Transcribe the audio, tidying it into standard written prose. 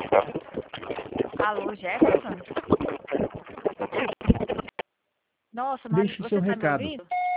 Alô, Jefferson? Nossa, mas Deixe você seu tá me recado. ouvindo?